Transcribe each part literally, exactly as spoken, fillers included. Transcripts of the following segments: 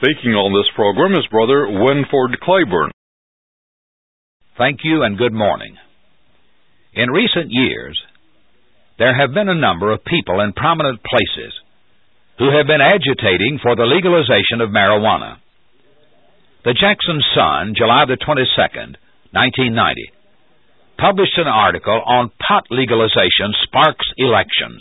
Speaking on this program is Brother Winford Claiborne. Thank you and good morning. In recent years, there have been a number of people in prominent places who have been agitating for the legalization of marijuana. The Jackson Sun, July the twenty-second, nineteen ninety, published an article on pot legalization sparks elections.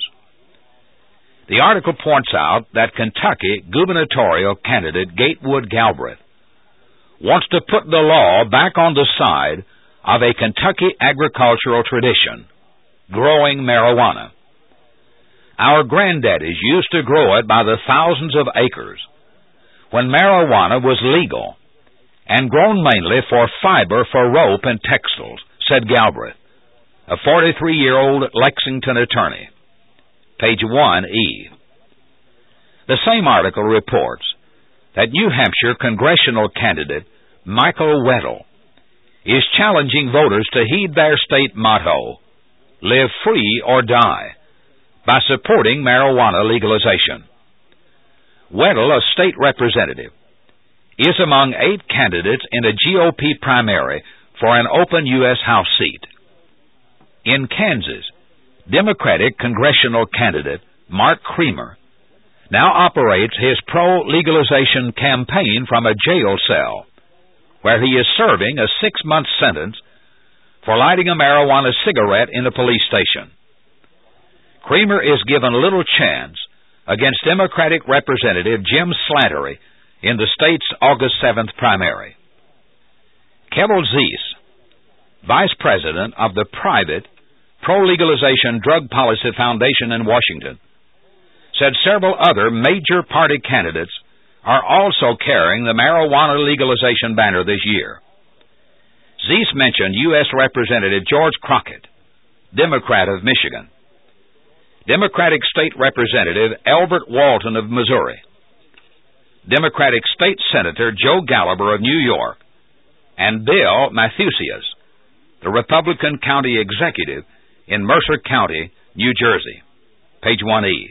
The article points out that Kentucky gubernatorial candidate Gatewood Galbraith wants to put the law back on the side of a Kentucky agricultural tradition, growing marijuana. Our granddaddies used to grow it by the thousands of acres when marijuana was legal and grown mainly for fiber for rope and textiles, said Galbraith, a forty-three-year-old Lexington attorney. Page one E. The same article reports that New Hampshire congressional candidate Michael Weddle is challenging voters to heed their state motto, live free or die, by supporting marijuana legalization. Weddle, a state representative, is among eight candidates in a G O P primary for an open U S House seat. In Kansas, Democratic congressional candidate Mark Creamer now operates his pro-legalization campaign from a jail cell, where he is serving a six-month sentence for lighting a marijuana cigarette in a police station. Creamer is given little chance against Democratic Representative Jim Slattery in the state's August seventh primary. Kevel Zeese, Vice President of the private Pro-Legalization Drug Policy Foundation in Washington, said several other major party candidates are also carrying the marijuana legalization banner this year. Zeese mentioned U S Representative George Crockett, Democrat of Michigan, Democratic State Representative Albert Walton of Missouri, Democratic State Senator Joe Gallagher of New York, and Bill Matthesius, the Republican County Executive in Mercer County, New Jersey. Page one E.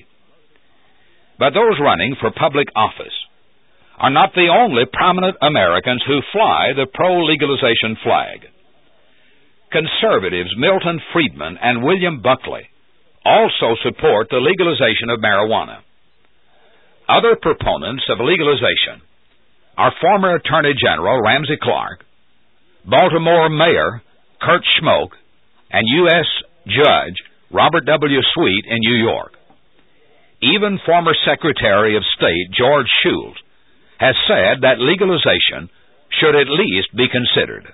But those running for public office are not the only prominent Americans who fly the pro-legalization flag. Conservatives Milton Friedman and William Buckley also support the legalization of marijuana. Other proponents of legalization are former Attorney General Ramsey Clark, Baltimore Mayor Kurt Schmoke, and U S Judge Robert W. Sweet in New York. Even former Secretary of State George Shultz has said that legalization should at least be considered.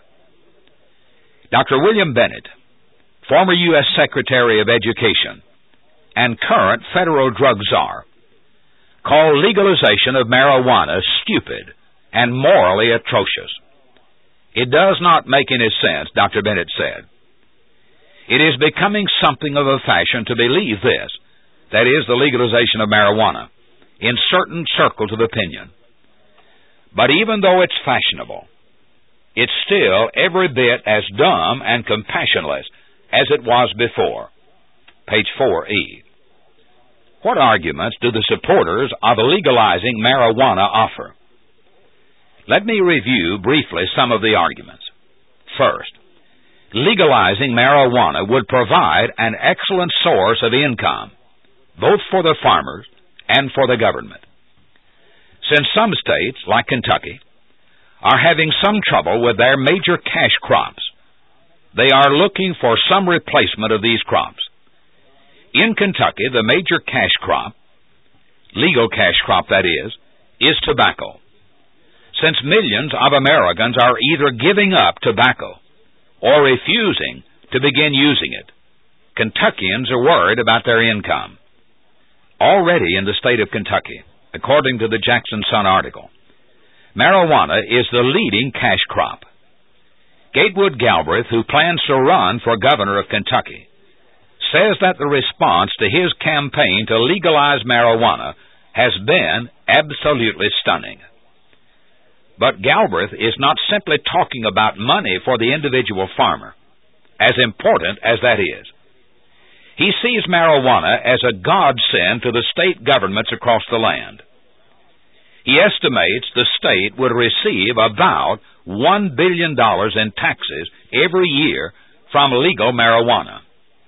Doctor William Bennett, former U S Secretary of Education and current federal drug czar, called legalization of marijuana stupid and morally atrocious. It does not make any sense, Doctor Bennett said. It is becoming something of a fashion to believe this, that is, the legalization of marijuana, in certain circles of opinion. But even though it's fashionable, it's still every bit as dumb and compassionless as it was before. Page four E. What arguments do the supporters of legalizing marijuana offer? Let me review briefly some of the arguments. First, legalizing marijuana would provide an excellent source of income, both for the farmers and for the government. Since some states, like Kentucky, are having some trouble with their major cash crops, they are looking for some replacement of these crops. In Kentucky, the major cash crop, legal cash crop that is, is tobacco. Since millions of Americans are either giving up tobacco or refusing to begin using it, Kentuckians are worried about their income. Already in the state of Kentucky, according to the Jackson Sun article, marijuana is the leading cash crop. Gatewood Galbraith, who plans to run for governor of Kentucky, says that the response to his campaign to legalize marijuana has been absolutely stunning. But Galbraith is not simply talking about money for the individual farmer, as important as that is. He sees marijuana as a godsend to the state governments across the land. He estimates the state would receive about one billion dollars in taxes every year from legal marijuana.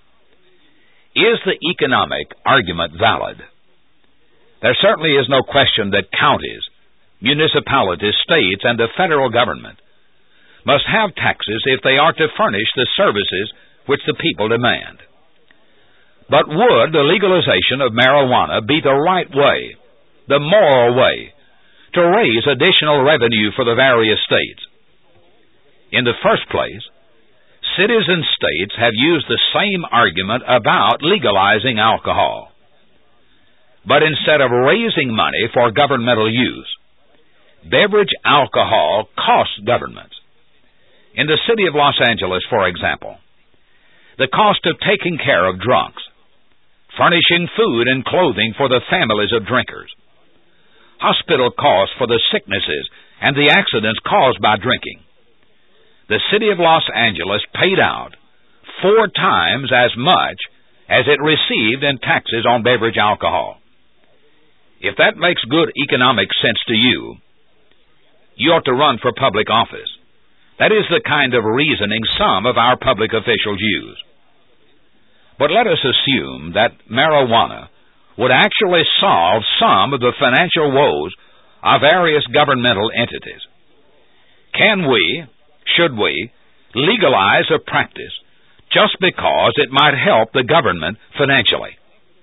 Is the economic argument valid? There certainly is no question that counties, municipalities, states, and the federal government must have taxes if they are to furnish the services which the people demand. But would the legalization of marijuana be the right way, the moral way, to raise additional revenue for the various states? In the first place, cities and states have used the same argument about legalizing alcohol. But instead of raising money for governmental use, beverage alcohol costs governments. In the city of Los Angeles, for example, the cost of taking care of drunks, furnishing food and clothing for the families of drinkers, hospital costs for the sicknesses and the accidents caused by drinking. The city of Los Angeles paid out four times as much as it received in taxes on beverage alcohol. If that makes good economic sense to you, you ought to run for public office. That is the kind of reasoning some of our public officials use. But let us assume that marijuana would actually solve some of the financial woes of various governmental entities. Can we, should we, legalize a practice just because it might help the government financially?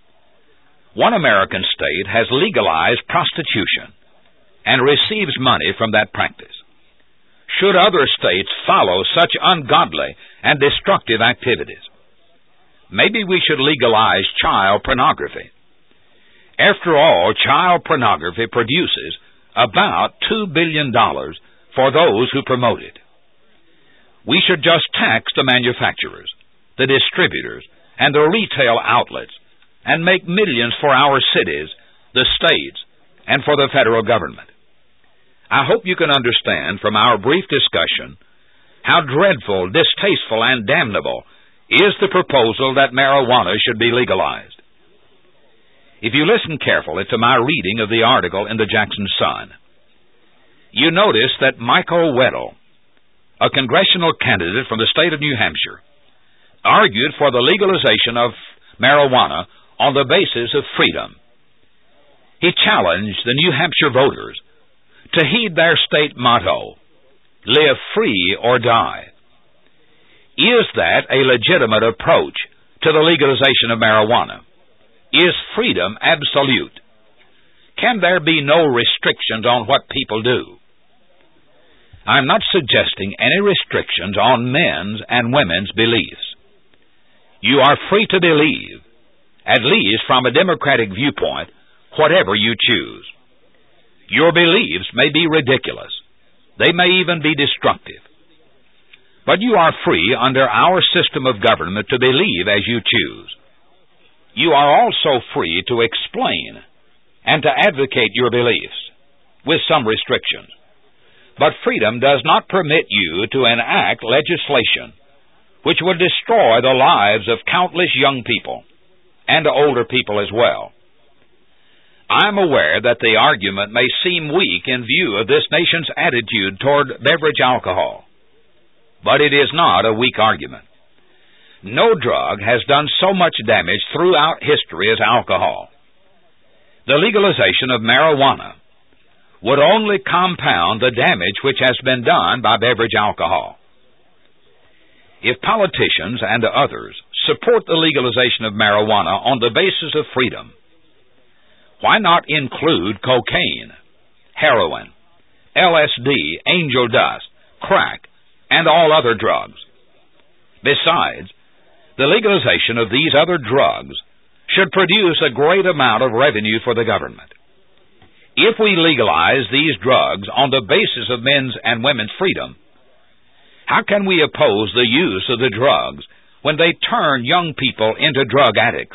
One American state has legalized prostitution and receives money from that practice. Should other states follow such ungodly and destructive activities? Maybe we should legalize child pornography. After all, child pornography produces about two billion dollars for those who promote it. We should just tax the manufacturers, the distributors, and the retail outlets, and make millions for our cities, the states, and for the federal government. I hope you can understand from our brief discussion how dreadful, distasteful, and damnable is the proposal that marijuana should be legalized. If you listen carefully to my reading of the article in the Jackson Sun, you notice that Michael Weddle, a congressional candidate from the state of New Hampshire, argued for the legalization of marijuana on the basis of freedom. He challenged the New Hampshire voters to heed their state motto, "Live free or die." Is that a legitimate approach to the legalization of marijuana? Is freedom absolute? Can there be no restrictions on what people do? I'm not suggesting any restrictions on men's and women's beliefs. You are free to believe, at least from a democratic viewpoint, whatever you choose. Your beliefs may be ridiculous. They may even be destructive. But you are free under our system of government to believe as you choose. You are also free to explain and to advocate your beliefs, with some restrictions. But freedom does not permit you to enact legislation which would destroy the lives of countless young people, and older people as well. I'm aware that the argument may seem weak in view of this nation's attitude toward beverage alcohol, but it is not a weak argument. No drug has done so much damage throughout history as alcohol. The legalization of marijuana would only compound the damage which has been done by beverage alcohol. If politicians and others support the legalization of marijuana on the basis of freedom, why not include cocaine, heroin, L S D, angel dust, crack, and all other drugs? Besides, the legalization of these other drugs should produce a great amount of revenue for the government. If we legalize these drugs on the basis of men's and women's freedom, how can we oppose the use of the drugs when they turn young people into drug addicts?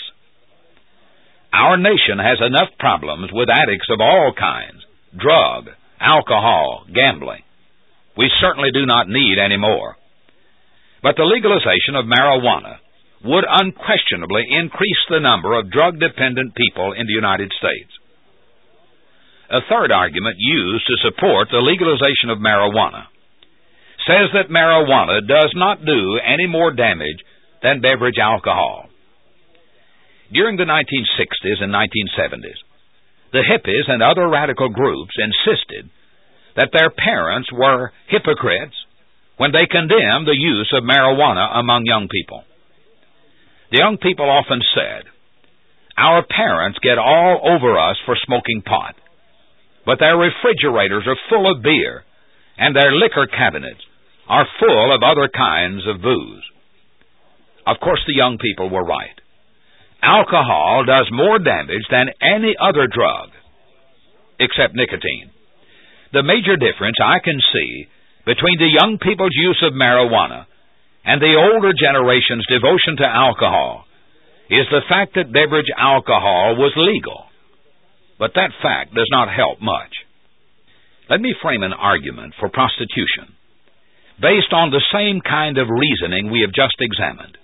Our nation has enough problems with addicts of all kinds, drug, alcohol, gambling. We certainly do not need any more. But the legalization of marijuana would unquestionably increase the number of drug-dependent people in the United States. A third argument used to support the legalization of marijuana says that marijuana does not do any more damage than beverage alcohol. During the nineteen sixties and nineteen seventies, the hippies and other radical groups insisted that their parents were hypocrites when they condemned the use of marijuana among young people. The young people often said, "Our parents get all over us for smoking pot, but their refrigerators are full of beer, and their liquor cabinets are full of other kinds of booze." Of course, the young people were right. Alcohol does more damage than any other drug, except nicotine. The major difference I can see between the young people's use of marijuana and the older generation's devotion to alcohol is the fact that beverage alcohol was legal. But that fact does not help much. Let me frame an argument for prostitution based on the same kind of reasoning we have just examined.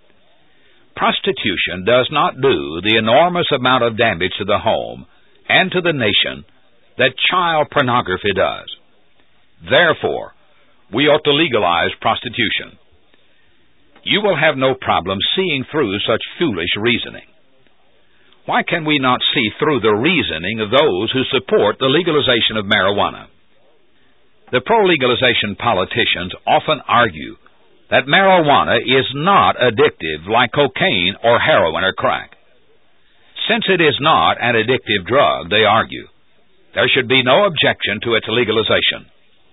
Prostitution does not do the enormous amount of damage to the home and to the nation that child pornography does. Therefore, we ought to legalize prostitution. You will have no problem seeing through such foolish reasoning. Why can we not see through the reasoning of those who support the legalization of marijuana? The pro-legalization politicians often argue that marijuana is not addictive like cocaine or heroin or crack. Since it is not an addictive drug, they argue, there should be no objection to its legalization.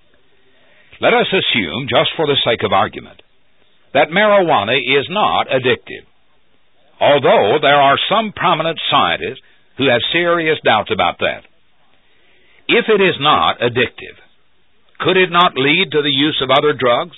Let us assume, just for the sake of argument, that marijuana is not addictive, although there are some prominent scientists who have serious doubts about that. If it is not addictive, could it not lead to the use of other drugs?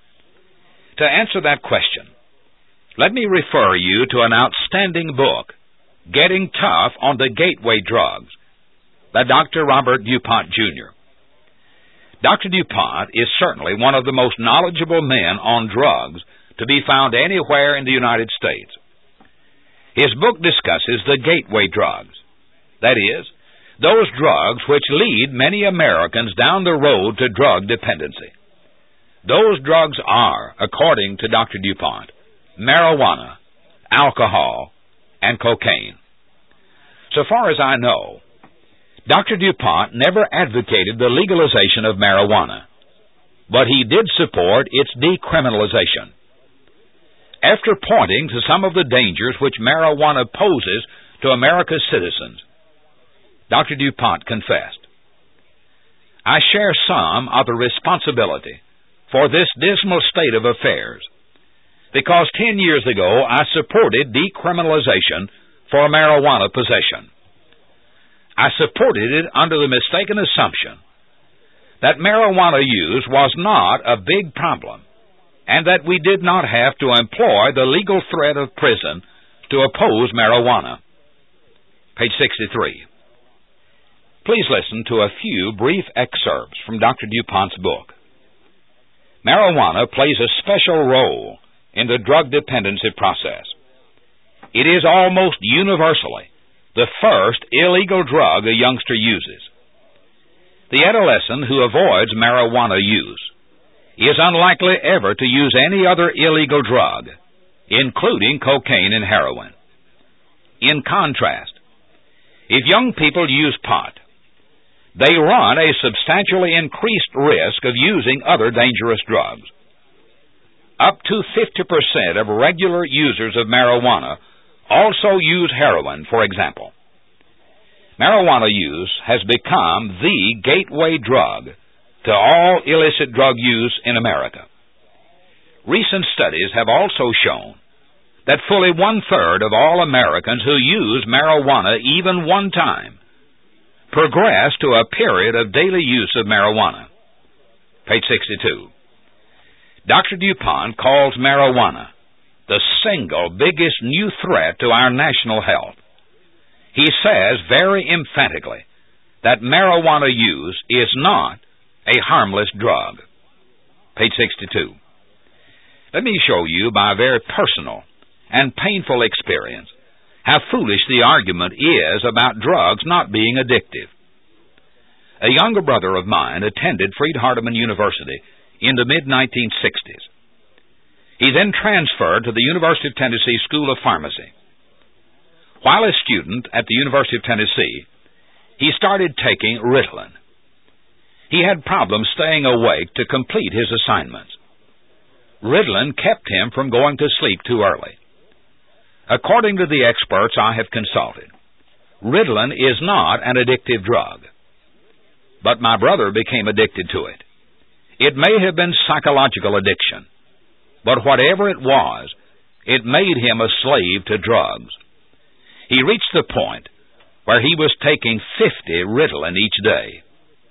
To answer that question, let me refer you to an outstanding book, Getting Tough on the Gateway Drugs, by Doctor Robert DuPont, Junior Doctor DuPont is certainly one of the most knowledgeable men on drugs to be found anywhere in the United States. His book discusses the gateway drugs, that is, those drugs which lead many Americans down the road to drug dependency. Those drugs are, according to Doctor DuPont, marijuana, alcohol, and cocaine. So far as I know, Doctor DuPont never advocated the legalization of marijuana, but he did support its decriminalization. After pointing to some of the dangers which marijuana poses to America's citizens, Doctor DuPont confessed, "I share some of the responsibility for this dismal state of affairs, because ten years ago I supported decriminalization for marijuana possession. I supported it under the mistaken assumption that marijuana use was not a big problem and that we did not have to employ the legal threat of prison to oppose marijuana." Page sixty-three. Please listen to a few brief excerpts from Doctor DuPont's book. Marijuana plays a special role in the drug dependency process. It is almost universally the first illegal drug a youngster uses. The adolescent who avoids marijuana use is unlikely ever to use any other illegal drug, including cocaine and heroin. In contrast, if young people use pot, they run a substantially increased risk of using other dangerous drugs. Up to fifty percent of regular users of marijuana also use heroin, for example. Marijuana use has become the gateway drug to all illicit drug use in America. Recent studies have also shown that fully one-third of all Americans who use marijuana even one time progress to a period of daily use of marijuana. Page sixty-two. Doctor DuPont calls marijuana the single biggest new threat to our national health. He says very emphatically that marijuana use is not a harmless drug. Page sixty-two. Let me show you by a very personal and painful experience how foolish the argument is about drugs not being addictive. A younger brother of mine attended Freed-Hardeman University in the mid nineteen sixties. He then transferred to the University of Tennessee School of Pharmacy. While a student at the University of Tennessee, he started taking Ritalin. He had problems staying awake to complete his assignments. Ritalin kept him from going to sleep too early. According to the experts I have consulted, Ritalin is not an addictive drug. But my brother became addicted to it. It may have been psychological addiction, but whatever it was, it made him a slave to drugs. He reached the point where he was taking fifty Ritalin each day.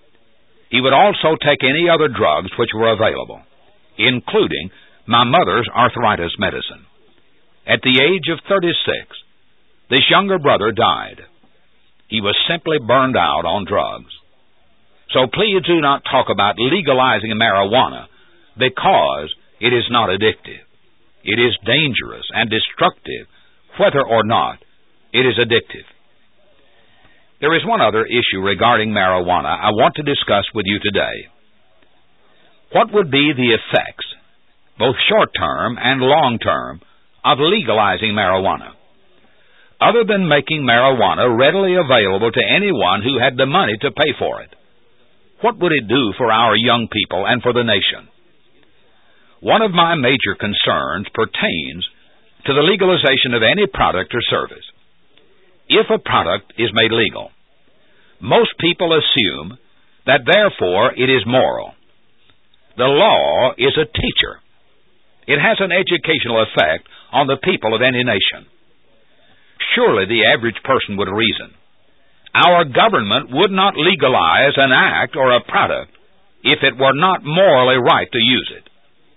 He would also take any other drugs which were available, including my mother's arthritis medicine. At the age of thirty-six, this younger brother died. He was simply burned out on drugs. So please do not talk about legalizing marijuana because it is not addictive. It is dangerous and destructive, whether or not it is addictive. There is one other issue regarding marijuana I want to discuss with you today. What would be the effects, both short-term and long-term, of legalizing marijuana? Other than making marijuana readily available to anyone who had the money to pay for it, what would it do for our young people and for the nation? One of my major concerns pertains to the legalization of any product or service. If a product is made legal, most people assume that therefore it is moral. The law is a teacher. It has an educational effect on the people of any nation. Surely the average person would reason. Our government would not legalize an act or a product if it were not morally right to use it.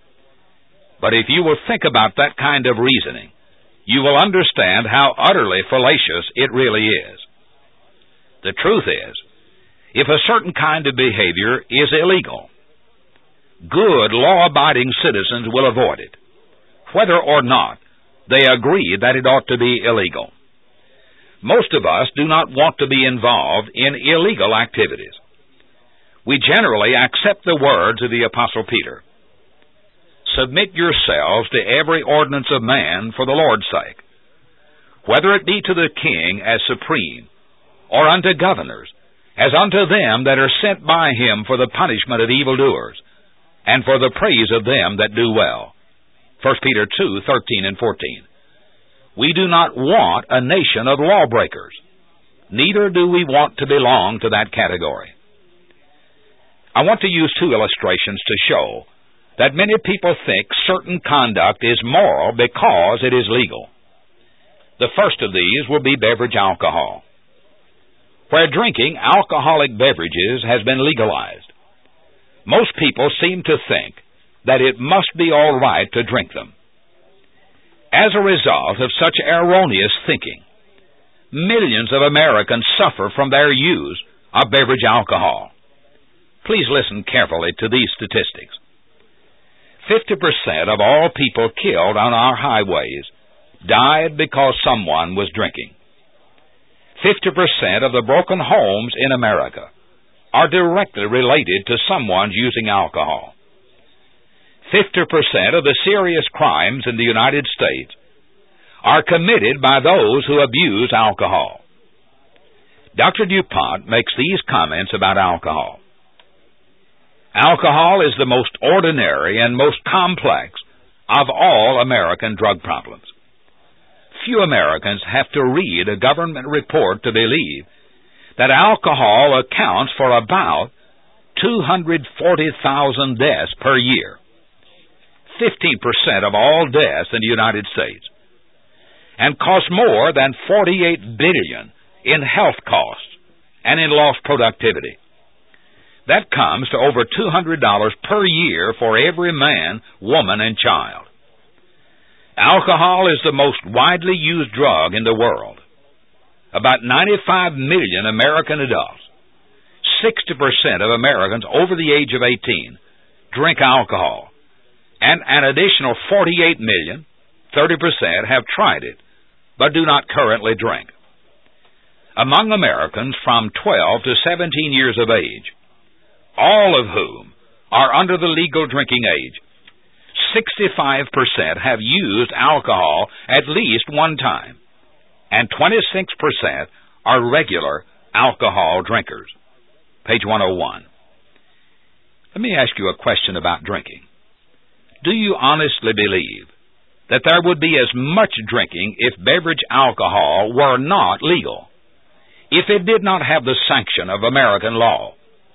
But if you will think about that kind of reasoning, you will understand how utterly fallacious it really is. The truth is, if a certain kind of behavior is illegal, good, law-abiding citizens will avoid it, whether or not they agree that it ought to be illegal. Most of us do not want to be involved in illegal activities. We generally accept the words of the Apostle Peter. Submit yourselves to every ordinance of man for the Lord's sake, whether it be to the king as supreme, or unto governors, as unto them that are sent by him for the punishment of evildoers, and for the praise of them that do well. First Peter two, thirteen and fourteen. We do not want a nation of lawbreakers. Neither do we want to belong to that category. I want to use two illustrations to show that many people think certain conduct is moral because it is legal. The first of these will be beverage alcohol. Where drinking alcoholic beverages has been legalized, most people seem to think that it must be all right to drink them. As a result of such erroneous thinking, millions of Americans suffer from their use of beverage alcohol. Please listen carefully to these statistics. fifty percent of all people killed on our highways died because someone was drinking. fifty percent of the broken homes in America are directly related to someone's using alcohol. fifty percent of the serious crimes in the United States are committed by those who abuse alcohol. Doctor DuPont makes these comments about alcohol. Alcohol is the most ordinary and most complex of all American drug problems. Few Americans have to read a government report to believe that alcohol accounts for about two hundred forty thousand deaths per year, fifteen percent of all deaths in the United States, and costs more than forty-eight billion dollars in health costs and in lost productivity. That comes to over two hundred dollars per year for every man, woman, and child. Alcohol is the most widely used drug in the world. About ninety-five million American adults, sixty percent of Americans over the age of eighteen, drink alcohol, and an additional forty-eight million, thirty percent, have tried it, but do not currently drink. among Americans from twelve to seventeen years of age, all of whom are under the legal drinking age, sixty-five percent have used alcohol at least one time, and twenty-six percent are regular alcohol drinkers. Page one oh one. Let me ask you a question about drinking. Do you honestly believe that there would be as much drinking if beverage alcohol were not legal, if it did not have the sanction of American law?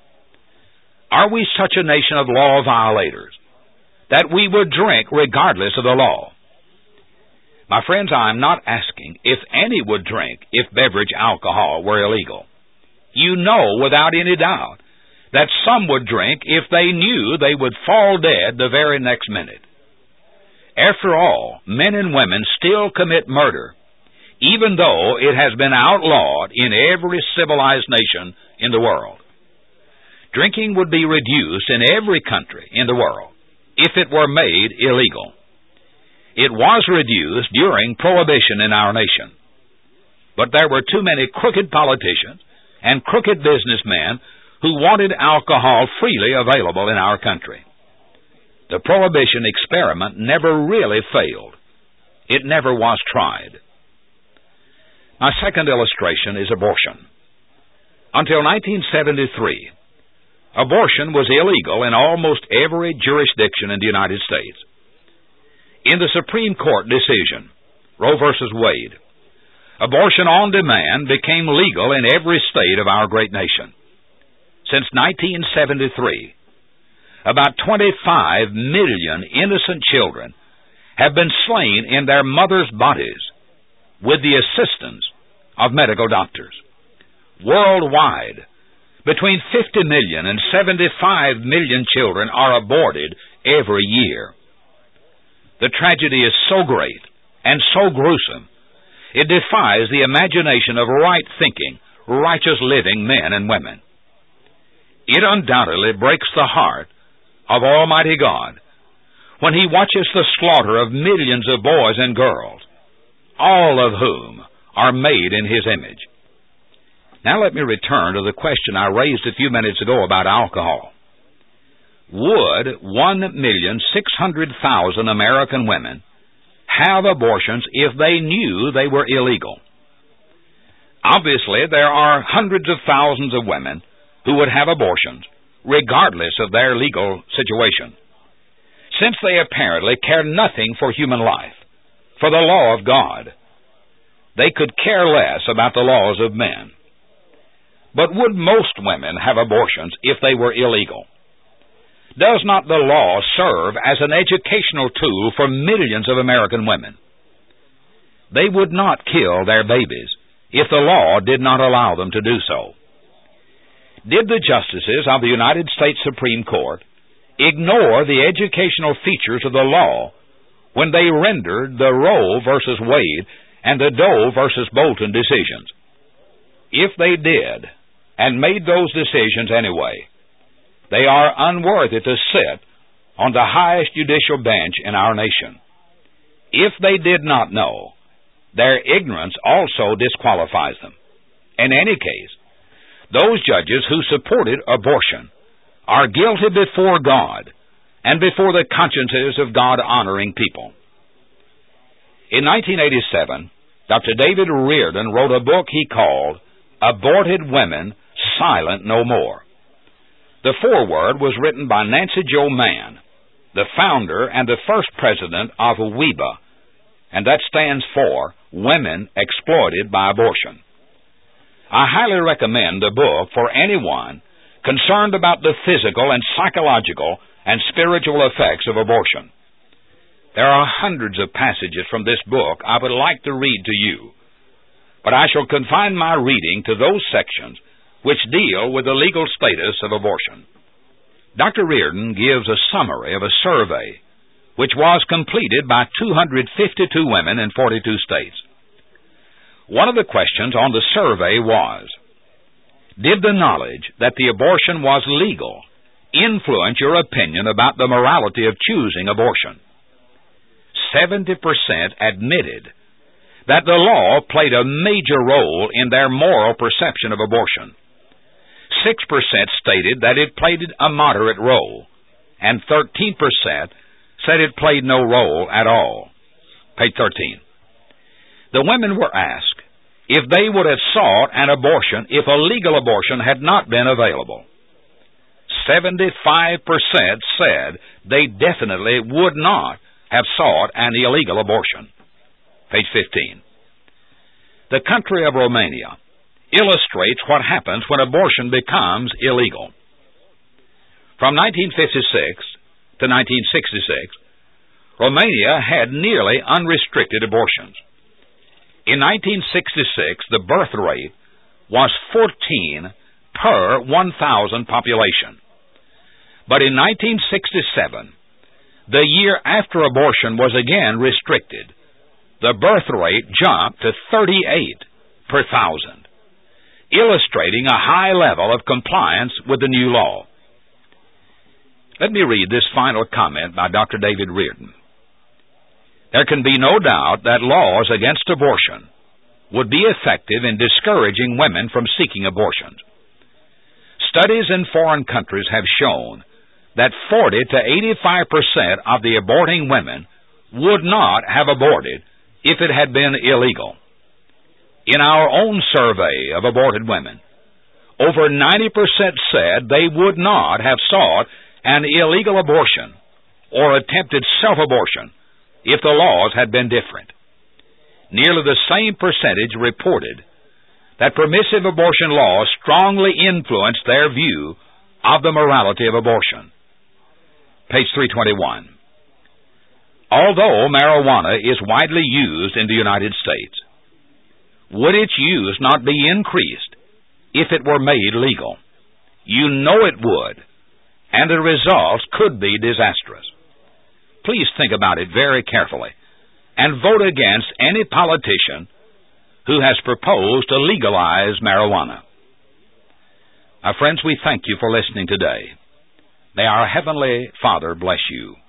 Are we such a nation of law violators that we would drink regardless of the law? My friends, I am not asking if any would drink if beverage alcohol were illegal. You know without any doubt that some would drink if they knew they would fall dead the very next minute. After all, men and women still commit murder, even though it has been outlawed in every civilized nation in the world. Drinking would be reduced in every country in the world if it were made illegal. It was reduced during Prohibition in our nation. But there were too many crooked politicians and crooked businessmen who wanted alcohol freely available in our country. The Prohibition experiment never really failed. It never was tried. My second illustration is abortion. Until nineteen seventy-three, abortion was illegal in almost every jurisdiction in the United States. In the Supreme Court decision, Roe versus Wade, abortion on demand became legal in every state of our great nation. Since nineteen seventy-three, about twenty-five million innocent children have been slain in their mothers' bodies with the assistance of medical doctors. Worldwide, between fifty million and seventy-five million children are aborted every year. The tragedy is so great and so gruesome, it defies the imagination of right-thinking, righteous living men and women. It undoubtedly breaks the heart of Almighty God when He watches the slaughter of millions of boys and girls, all of whom are made in His image. Now let me return to the question I raised a few minutes ago about alcohol. Would one million six hundred thousand American women have abortions if they knew they were illegal? Obviously, there are hundreds of thousands of women who would have abortions, regardless of their legal situation, since they apparently care nothing for human life, for the law of God. They could care less about the laws of men. But would most women have abortions if they were illegal? Does not the law serve as an educational tool for millions of American women? They would not kill their babies if the law did not allow them to do so. Did the justices of the United States Supreme Court ignore the educational features of the law when they rendered the Roe versus Wade and the Doe versus Bolton decisions? If they did, and made those decisions anyway, they are unworthy to sit on the highest judicial bench in our nation. If they did not know, their ignorance also disqualifies them. In any case, those judges who supported abortion are guilty before God and before the consciences of God-honoring people. In nineteen eighty-seven, Doctor David Reardon wrote a book he called Aborted Women, Silent No More. The foreword was written by Nancy Jo Mann, the founder and the first president of W E B A, and that stands for Women Exploited by Abortion. I highly recommend the book for anyone concerned about the physical and psychological and spiritual effects of abortion. There are hundreds of passages from this book I would like to read to you, but I shall confine my reading to those sections which deal with the legal status of abortion. Doctor Reardon gives a summary of a survey which was completed by two hundred fifty-two women in forty-two states. One of the questions on the survey was, did the knowledge that the abortion was legal influence your opinion about the morality of choosing abortion? seventy percent admitted that the law played a major role in their moral perception of abortion. Six percent stated that it played a moderate role, and thirteen percent said it played no role at all. Page thirteen. The women were asked if they would have sought an abortion if a legal abortion had not been available. seventy-five percent said they definitely would not have sought an illegal abortion. Page fifteen. The country of Romania illustrates what happens when abortion becomes illegal. From nineteen fifty-six to nineteen sixty-six, Romania had nearly unrestricted abortions. In nineteen sixty-six, the birth rate was fourteen per one thousand population. But in nineteen sixty-seven, the year after abortion was again restricted, the birth rate jumped to thirty-eight per thousand, illustrating a high level of compliance with the new law. Let me read this final comment by Doctor David Reardon. There can be no doubt that laws against abortion would be effective in discouraging women from seeking abortions. Studies in foreign countries have shown that forty to eighty-five percent of the aborting women would not have aborted if it had been illegal. In our own survey of aborted women, over ninety percent said they would not have sought an illegal abortion or attempted self-abortion if the laws had been different. Nearly the same percentage reported that permissive abortion laws strongly influenced their view of the morality of abortion. Page three twenty-one. Although marijuana is widely used in the United States, would its use not be increased if it were made legal? You know it would, and the results could be disastrous. Please think about it very carefully and vote against any politician who has proposed to legalize marijuana. Our friends, we thank you for listening today. May our Heavenly Father bless you.